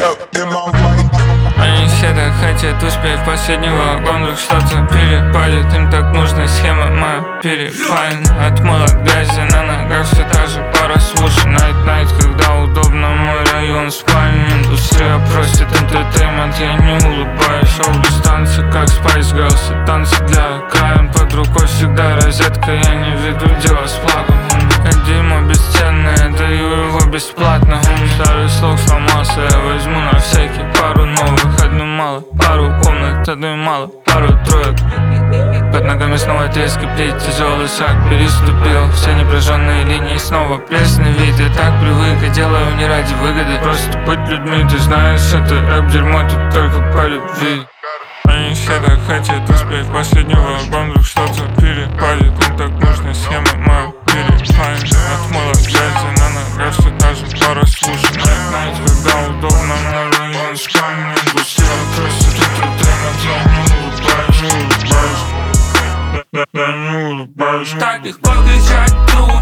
Они все так хотят успеть в последний вагон, вдруг что-то перепадет. Им так нужна схема моя перефайн. Отмыла грязи на ногах, все та же пара свуш. Найт, когда удобно, мой район спальни. Индустрия просит энтертеймент, я не улыбаюсь. Шоу без танца, как Spice Girls, и танцы для окраин. Под рукой всегда розетка, я не веду дела с флагом. Как дерьмо бесценное, даю его бесплатно. Старый слог сломался, я возьму на всякий пару новых. Одну мало, пару комнат, одной мало, пару троек. Под ногами снова треск и плеть, тяжелый шаг переступил. Все непрожженные линии снова пресный вид. Я так привык, я делаю не ради выгоды. Просто быть людьми, ты знаешь, это рэп-дерьмо, тут только по любви. Они все так хотят успеть в последний вагон, вдруг что-то перепадет. Им так нужна схема моя перефайн. Отмыла грязи на ногах, все та же пара слушай. Найт, когда удобно, мой район спальни. Индустрия просит энтертеймент, я не улыбаюсь. Так легко кричать, ну